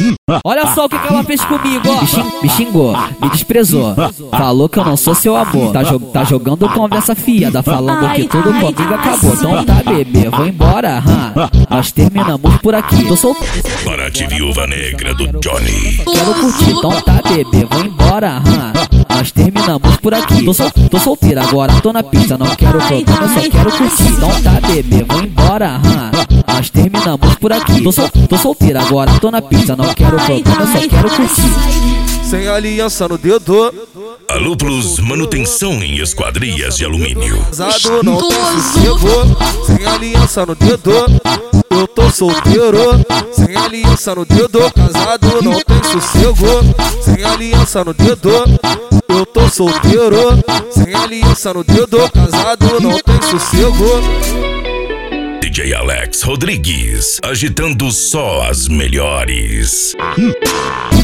Olha só o que ela fez comigo, ó. Me xingou, me desprezou, falou que eu não sou seu amor. Tá jogando conversa fiada, falando que tudo comigo acabou. Então tá, bebê, vou embora. Nós terminamos por aqui. Tô solteiro. Paraty Viúva Negra do Johnny. Quero curtir, então tá, bebê, vou embora. Nós terminamos por aqui. Tô solteira agora, tô na pista. Não quero problema, eu só quero curtir. Então tá, bebê, vou embora. Nós terminamos por aqui. Tô solteira agora, tô na pista. Não quero problema, eu só quero curtir. Sem aliança no dedo. Alô Plus, manutenção em esquadrias de alumínio. Casado não tem sossego. Sem aliança no dedo. Eu tô solteiro. Sem aliança no dedo. Casado não tem sossego. Sem aliança no dedo. Eu tô solteiro. Sem aliança no dedo. Casado não tem sossego. DJ Alex Rodrigues, agitando só as melhores.